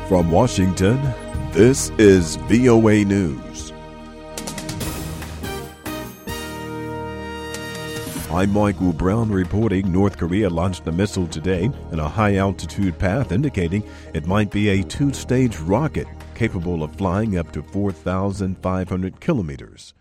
From Washington, this is VOA News. I'm Michael Brown reporting North Korea launched a missile today in a high-altitude path indicating it might be a two-stage rocket capable of flying up to 4,500 kilometers.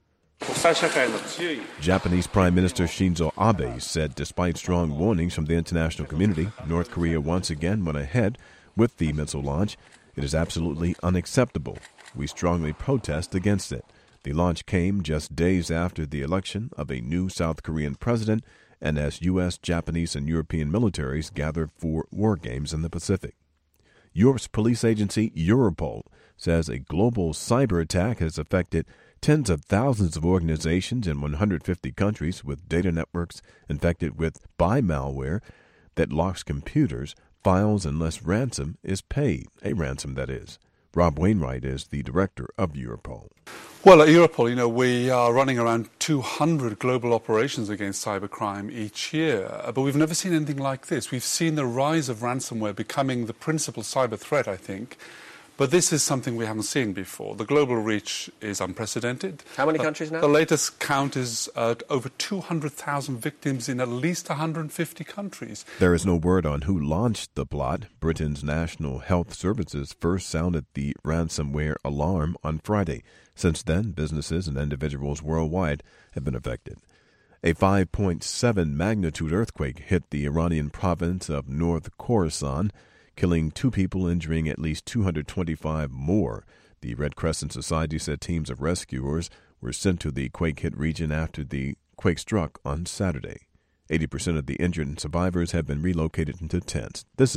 Japanese Prime Minister Shinzo Abe said despite strong warnings from the international community, North Korea once again went ahead with the missile launch. It is absolutely unacceptable. We strongly protest against it. The launch came just days after the election of a new South Korean president and as U.S., Japanese, and European militaries gathered for war games in the Pacific. Europe's police agency Europol says a global cyber attack has affected tens of thousands of organizations in 150 countries with data networks infected with malware that locks computers, files unless ransom is paid, a ransom that is. Rob Wainwright is the director of Europol. Well, at Europol, we are running around 200 global operations against cybercrime each year, but we've never seen anything like this. We've seen the rise of ransomware becoming the principal cyber threat, I think, but this is something we haven't seen before. The global reach is unprecedented. How many countries now? The latest count is over 200,000 victims in at least 150 countries. There is no word on who launched the plot. Britain's National Health Services first sounded the ransomware alarm on Friday. Since then, businesses and individuals worldwide have been affected. A 5.7 magnitude earthquake hit the Iranian province of North Khorasan, killing 2 people, injuring at least 225 more. The Red Crescent Society said teams of rescuers were sent to the quake-hit region after the quake struck on Saturday. 80% of the injured and survivors have been relocated into tents. This